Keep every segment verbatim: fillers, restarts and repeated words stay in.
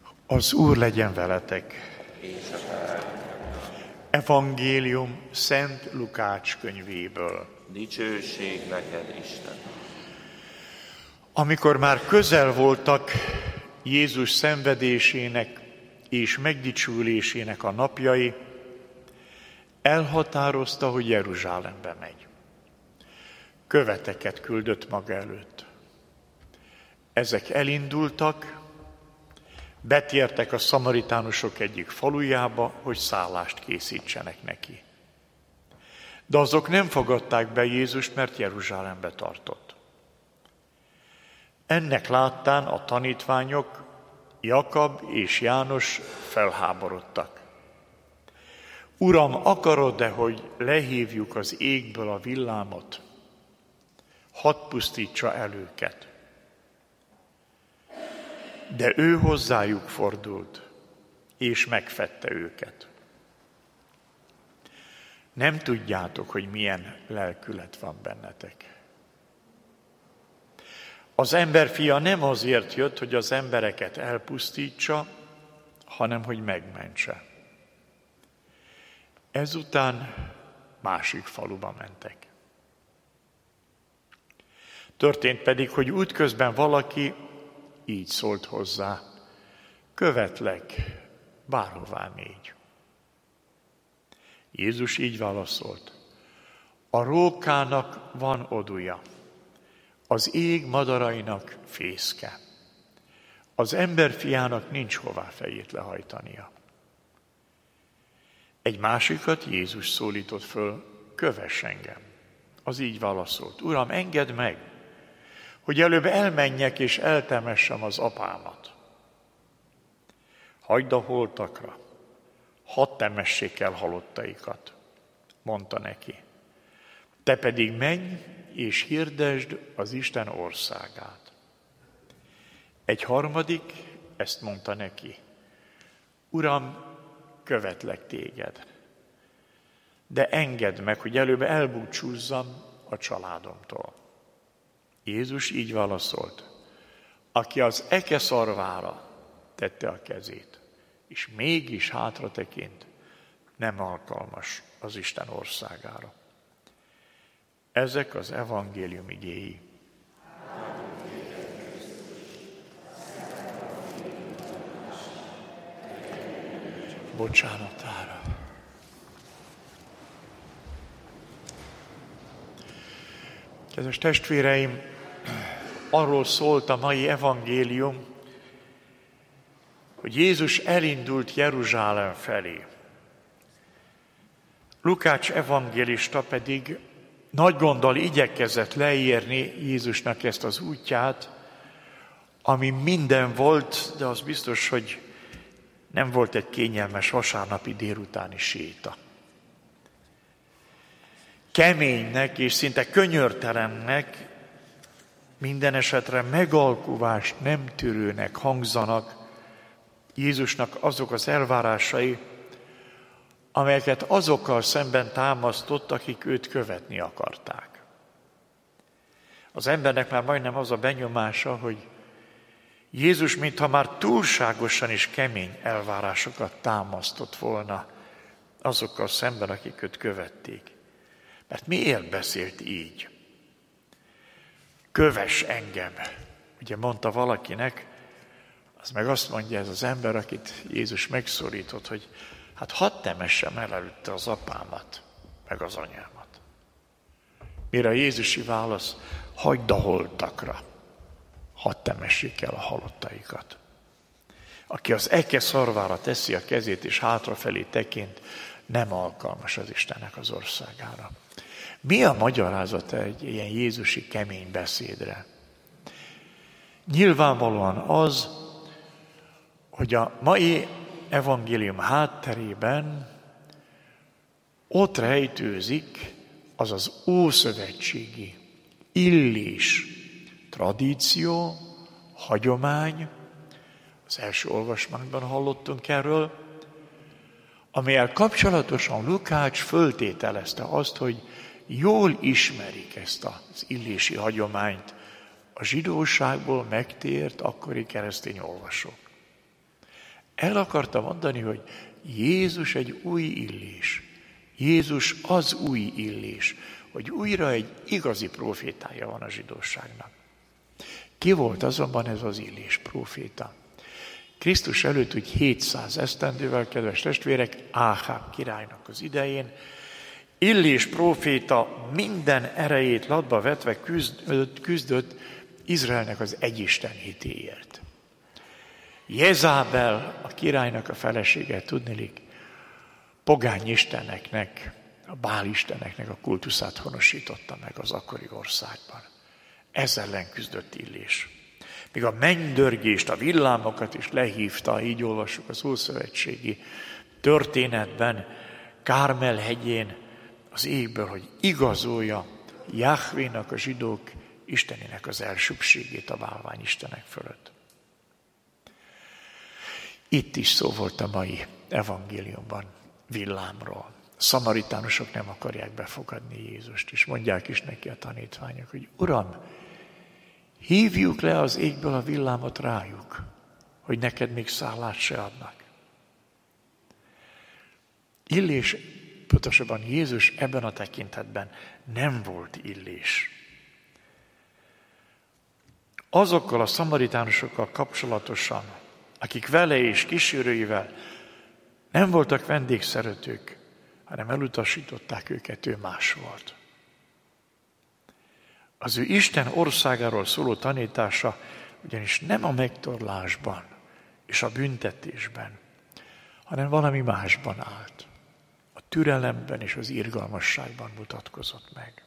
Az Úr legyen veletek. És a te. Evangélium Szent Lukács könyvéből. Dicsőség neked, Isten. Amikor már közel voltak Jézus szenvedésének és megdicsülésének a napjai, elhatározta, hogy Jeruzsálembe megy. Követeket küldött maga előtt. Ezek elindultak, betértek a szamaritánusok egyik falujába, hogy szállást készítsenek neki. De azok nem fogadták be Jézust, mert Jeruzsálembe tartott. Ennek láttán a tanítványok, Jakab és János felháborodtak. Uram, akarod-e, hogy lehívjuk az égből a villámot? Hadd pusztítsa el őket. De ő hozzájuk fordult, és megfedte őket. Nem tudjátok, hogy milyen lelkület van bennetek. Az emberfia nem azért jött, hogy az embereket elpusztítsa, hanem hogy megmentse. Ezután másik faluba mentek. Történt pedig, hogy útközben valaki így szólt hozzá: követlek, bárhová mégy. Jézus így válaszolt: a rókának van odúja, az ég madarainak fészke, az emberfiának nincs hová fejét lehajtania. Egy másikat Jézus szólított föl: kövess engem. Az így válaszolt: Uram, engedd meg, hogy előbb elmenjek és eltemessem az apámat. Hagyd a holtakra, hadd temessék el halottaikat, mondta neki. Te pedig menj és hirdesd az Isten országát. Egy harmadik ezt mondta neki: Uram, követlek téged, de engedd meg, hogy előbb elbúcsúzzam a családomtól. Jézus így válaszolt: aki az eke szarvára tette a kezét, és mégis hátra tekint, nem alkalmas az Isten országára. Ezek az evangélium igéi. Bocsánatára. Kedves testvéreim, arról szólt a mai evangélium, hogy Jézus elindult Jeruzsálem felé. Lukács evangélista pedig nagy gonddal igyekezett leírni Jézusnak ezt az útját, ami minden volt, de az biztos, hogy nem volt egy kényelmes vasárnapi délutáni séta. Keménynek és szinte könyörtelennek, minden esetre megalkuvást nem tűrőnek hangzanak Jézusnak azok az elvárásai, amelyeket azokkal szemben támasztott, akik őt követni akarták. Az embernek már majdnem az a benyomása, hogy Jézus mintha már túlságosan is kemény elvárásokat támasztott volna azokkal szemben, akik őt követték. Mert miért beszélt így? Kövess engem, ugye mondta valakinek, az meg azt mondja ez az ember, akit Jézus megszólított, hogy hát hadd temessem el előtte az apámat, meg az anyámat. Mire a Jézusi válasz: hagyd a holtakra, hadd temessék el a halottaikat. Aki az eke szarvára teszi a kezét és hátrafelé tekint, nem alkalmas az Istennek az országára. Mi a magyarázata egy ilyen jézusi kemény beszédre? Nyilvánvalóan az, hogy a mai evangélium hátterében ott rejtőzik az az ószövetségi illés tradíció, hagyomány, az első olvasmányban hallottunk erről, amellyel kapcsolatosan Lukács föltételezte azt, hogy jól ismerik ezt az illési hagyományt a zsidóságból megtért akkori keresztény olvasók. El akarta mondani, hogy Jézus egy új illés. Jézus az új illés, hogy újra egy igazi profétája van a zsidóságnak. Ki volt azonban ez az illés próféta? Krisztus előtt úgy hétszáz esztendővel, kedves testvérek, Áháb királynak az idején, Illés próféta minden erejét latba vetve küzdött, küzdött Izraelnek az egyisten hitéért. Jezábel, a királynak a felesége, tudniillik, pogány isteneknek, a Bál isteneknek a kultuszát honosította meg az akkori országban. Ezzel ellen küzdött Illés. Még a mennydörgést, a villámokat is lehívta, így olvassuk az ószövetségi történetben, Kármel hegyén, az égből, hogy igazolja Jahvénak, a zsidók istenének az elsőbbségét a bálvány istenek fölött. Itt is szó volt a mai evangéliumban villámról. A szamaritánusok nem akarják befogadni Jézust, és mondják is neki a tanítványok, hogy Uram, hívjuk le az égből a villámot rájuk, hogy neked még szállást se adnak. Illés, pontosabban Jézus ebben a tekintetben nem volt illés. Azokkal a szamaritánusokkal kapcsolatosan, akik vele és kísérőivel nem voltak vendégszeretők, hanem elutasították őket, ő más volt. Az ő Isten országáról szóló tanítása ugyanis nem a megtorlásban és a büntetésben, hanem valami másban állt. A türelemben és az irgalmasságban mutatkozott meg.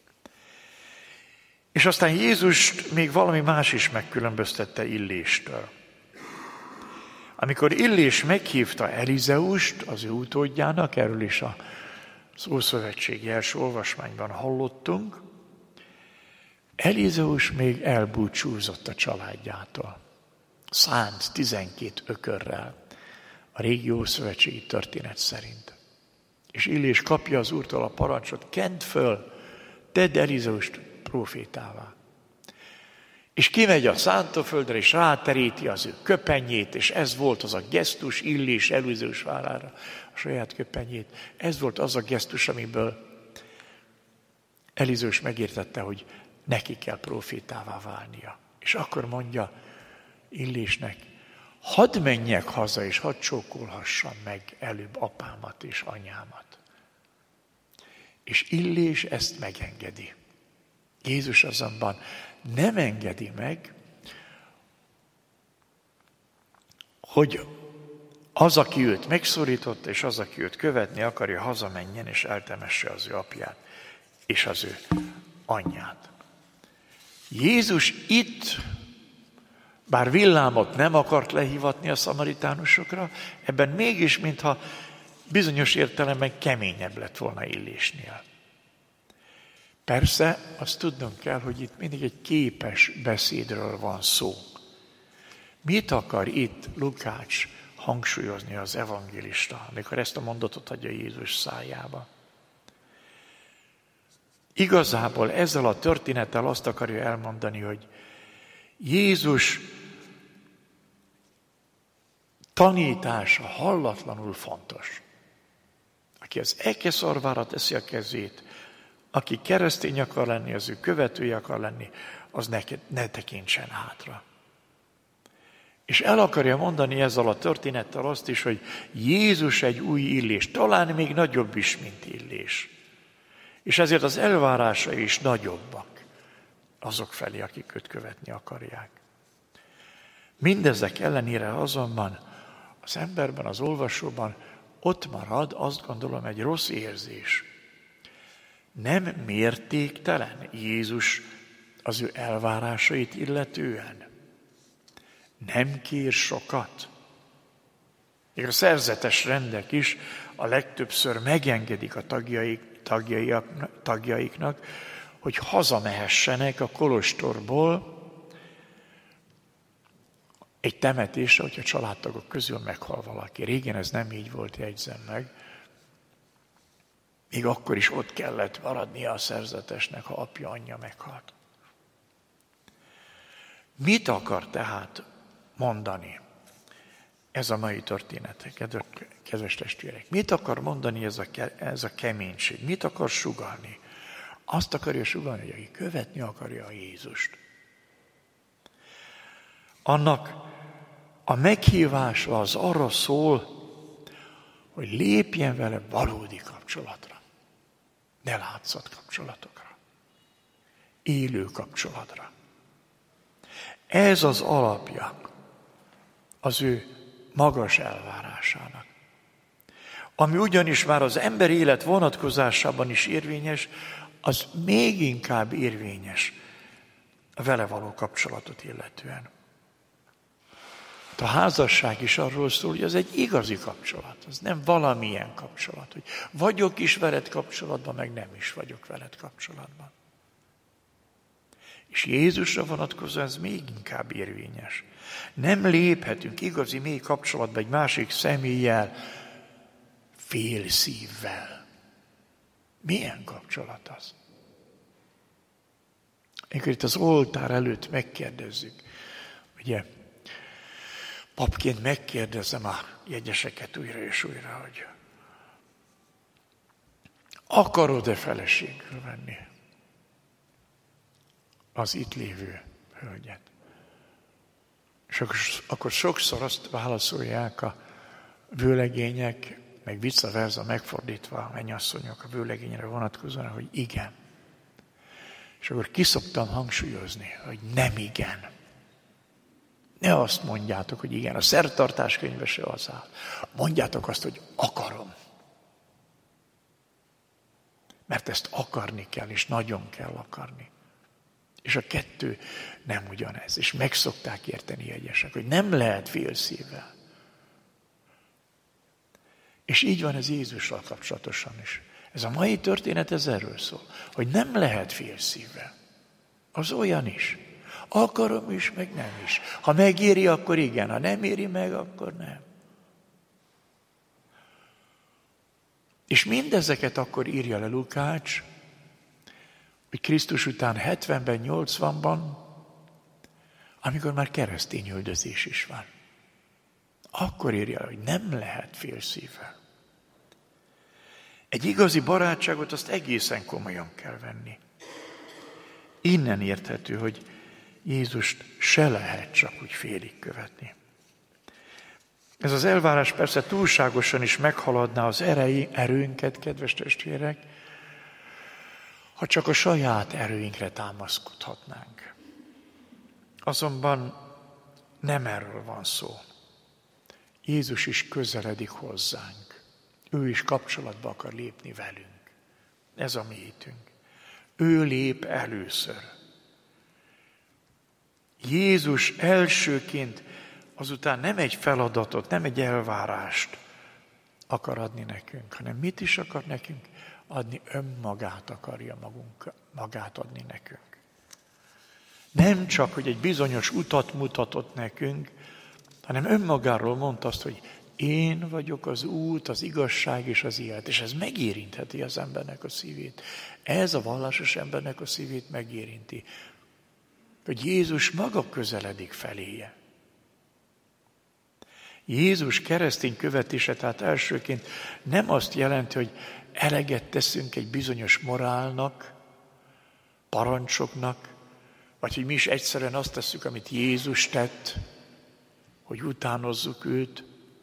És aztán Jézust még valami más is megkülönböztette Illéstől. Amikor Illés meghívta Elizeust, az ő utódjának, erről is az Ószövetségi első olvasmányban hallottunk, Elizeus még elbúcsúzott a családjától. Szánt tizenkét ökörrel, a régi ószövetségi történet szerint. És Illés kapja az Úrtól a parancsot, kend föl, tedd Elizeust prófétává. És kimegy a szántóföldre, és ráteríti az ő köpenyét, és ez volt az a gesztus Illés Elizeus vállára, a saját köpenyét. Ez volt az a gesztus, amiből Elizeus megértette, hogy neki kell prófétává válnia. És akkor mondja Illésnek, hadd menjek haza, és hadd csókolhassam meg előbb apámat és anyámat. És Illés ezt megengedi. Jézus azonban nem engedi meg, hogy az, aki őt megszorította, és az, aki őt követni akarja, hazamenjen, és eltemesse az ő apját, és az ő anyját. Jézus itt, bár villámot nem akart lehívatni a szamaritánusokra, ebben mégis, mintha bizonyos értelemben keményebb lett volna Illésnél. Persze, azt tudnunk kell, hogy itt mindig egy képes beszédről van szó. Mit akar itt Lukács hangsúlyozni az evangélista, amikor ezt a mondatot adja Jézus szájába? Igazából ezzel a történettel azt akarja elmondani, hogy Jézus tanítása hallatlanul fontos. Aki az eke szarvára teszi a kezét, aki keresztény akar lenni, az ő követője akar lenni, az ne, ne tekintsen hátra. És el akarja mondani ezzel a történettel azt is, hogy Jézus egy új Illés, talán még nagyobb is, mint Illés. És ezért az elvárásai is nagyobbak azok felé, akik őt követni akarják. Mindezek ellenére azonban az emberben, az olvasóban ott marad, azt gondolom, egy rossz érzés. Nem mértéktelen Jézus az ő elvárásait illetően. Nem kér sokat. Még a szerzetes rendek is a legtöbbször megengedik a tagjaik, tagjaiknak, tagjaiknak, hogy hazamehessenek a kolostorból egy temetésre, hogyha családtagok közül meghal valaki. Régen ez nem így volt, jegyzem meg. Még akkor is ott kellett maradnia a szerzetesnek, ha apja, anyja meghalt. Mit akar tehát mondani ez a mai történet, kedves testvérek. Mit akar mondani ez a, ez a keménység? Mit akar sugallni? Azt akarja sugallni, hogy aki követni akarja a Jézust. Annak a meghívása az arra szól, hogy lépjen vele valódi kapcsolatra. Ne látszat kapcsolatokra. Élő kapcsolatra. Ez az alapja az ő magas elvárásának. Ami ugyanis már az ember élet vonatkozásában is érvényes, az még inkább érvényes a vele való kapcsolatot illetően. A házasság is arról szól, hogy az egy igazi kapcsolat, az nem valamilyen kapcsolat, hogy vagyok is veled kapcsolatban, meg nem is vagyok veled kapcsolatban. És Jézusra vonatkozóan ez még inkább érvényes. Nem léphetünk igazi mély kapcsolatba egy másik személlyel, fél szívvel. Milyen kapcsolat az? Amikor itt az oltár előtt megkérdezzük, ugye, papként megkérdezem a jegyeseket újra és újra, hogy akarod-e feleségül venni az itt lévő hölgyet? És akkor sokszor azt válaszolják a vőlegények, meg vice versa megfordítva a mennyasszonyok a vőlegényre vonatkozóan, hogy igen. És akkor ki szoktam hangsúlyozni, hogy nem igen. Ne azt mondjátok, hogy igen, a szertartás könyve se az áll. Mondjátok azt, hogy akarom. Mert ezt akarni kell, és nagyon kell akarni. És a kettő nem ugyanez. És meg szokták érteni egyesek, hogy nem lehet fél szívvel. És így van ez Jézussal kapcsolatosan is. Ez a mai történet ez erről szól, hogy nem lehet fél szívvel. Az olyan is. Akarom is, meg nem is. Ha megéri, akkor igen, ha nem éri meg, akkor nem. És mindezeket akkor írja le Lukács, hogy Krisztus után hetvenben, nyolcvanban, amikor már keresztényüldözés is van. Akkor írja le, hogy nem lehet fél szívvel. Egy igazi barátságot azt egészen komolyan kell venni. Innen érthető, hogy Jézust se lehet csak úgy félig követni. Ez az elvárás persze túlságosan is meghaladná az erei, erőnket, kedves testvérek, ha csak a saját erőinkre támaszkodhatnánk. Azonban nem erről van szó. Jézus is közeledik hozzánk. Ő is kapcsolatba akar lépni velünk. Ez a mi hitünk. Ő lép először. Jézus elsőként azután nem egy feladatot, nem egy elvárást akar adni nekünk, hanem mit is akar nekünk? Adni önmagát akarja magunk, magát adni nekünk. Nem csak, hogy egy bizonyos utat mutatott nekünk, hanem önmagáról mondta azt, hogy én vagyok az út, az igazság és az élet. És ez megérintheti az embernek a szívét. Ez a vallásos embernek a szívét megérinti. Hogy Jézus maga közeledik feléje. Jézus keresztény követése, tehát elsőként nem azt jelenti, hogy eleget teszünk egy bizonyos morálnak, parancsoknak, vagy hogy mi is egyszerűen azt tesszük, amit Jézus tett, hogy utánozzuk őt.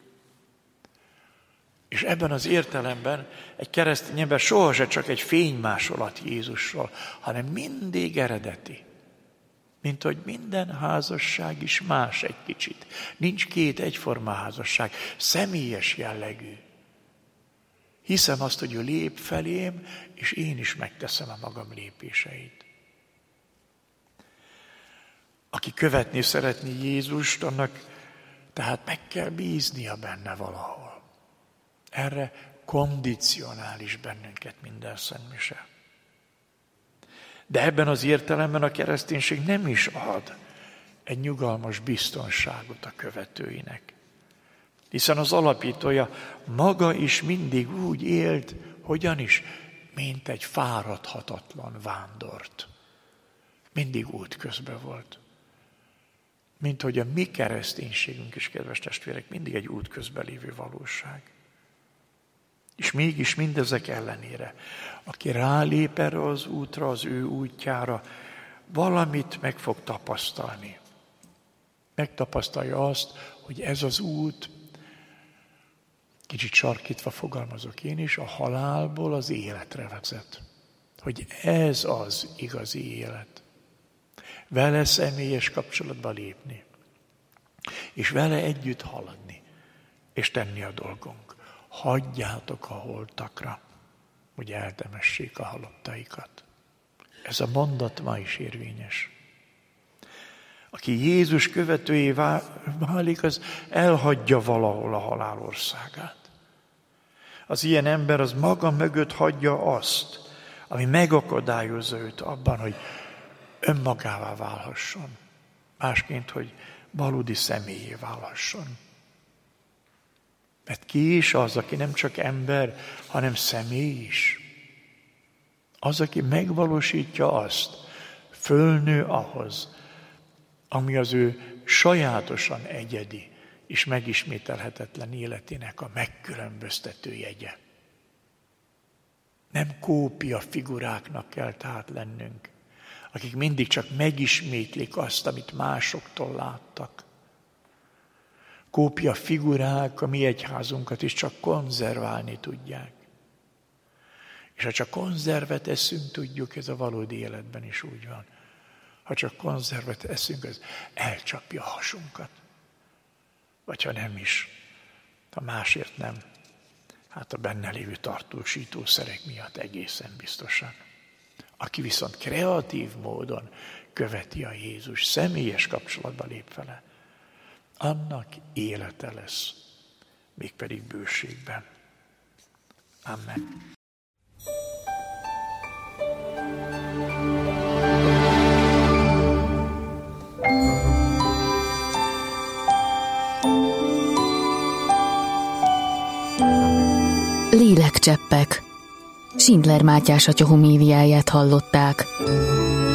És ebben az értelemben egy keresztény ember sohasem csak egy fénymásolat Jézusról, hanem mindig eredeti. Mint hogy minden házasság is más egy kicsit. Nincs két egyforma házasság, személyes jellegű. Hiszem azt, hogy ő lép felém, és én is megteszem a magam lépéseit. Aki követni szeretné Jézust, annak tehát meg kell bíznia benne valahol. Erre kondicionális bennünket minden szentmise. De ebben az értelemben a kereszténység nem is ad egy nyugalmas biztonságot a követőinek. Hiszen az alapítója maga is mindig úgy élt, hogyan is, mint egy fáradhatatlan vándort. Mindig útközben volt. mint hogy a mi kereszténységünk is, kedves testvérek, mindig egy útközben lévő valóság. És mégis mindezek ellenére, aki rálép erre az útra, az ő útjára, valamit meg fog tapasztalni. Megtapasztalja azt, hogy ez az út, kicsit sarkítva fogalmazok én is, a halálból az életre vezet. Hogy ez az igazi élet. Vele személyes kapcsolatba lépni. És vele együtt haladni. És tenni a dolgunk. Hagyjátok a holtakra, hogy eltemessék a halottaikat. Ez a mondat ma is érvényes. Aki Jézus követőjé válik, az elhagyja valahol a halál országát. Az ilyen ember az maga mögött hagyja azt, ami megakadályozza őt abban, hogy önmagává válhasson. Másként, hogy valódi személyé válhasson. Mert ki is az, aki nem csak ember, hanem személy is. Az, aki megvalósítja azt, fölnő ahhoz, ami az ő sajátosan egyedi és megismételhetetlen életének a megkülönböztető jegye. Nem kópia figuráknak kell tehát lennünk, akik mindig csak megismétlik azt, amit másoktól láttak. Kópia figurák a mi egyházunkat is csak konzerválni tudják. És ha csak konzervet eszünk, tudjuk, ez a valódi életben is úgy van. Ha csak konzervet eszünk, az elcsapja a hasunkat. Vagy ha nem is, ha másért nem, hát a benne lévő tartósítószerek miatt egészen biztosan. Aki viszont kreatív módon követi a Jézus, személyes kapcsolatba lép vele, annak élete lesz, mégpedig bőségben. Amen. Lélekcseppek. Schindler Mátyás atya homéliáját hallották.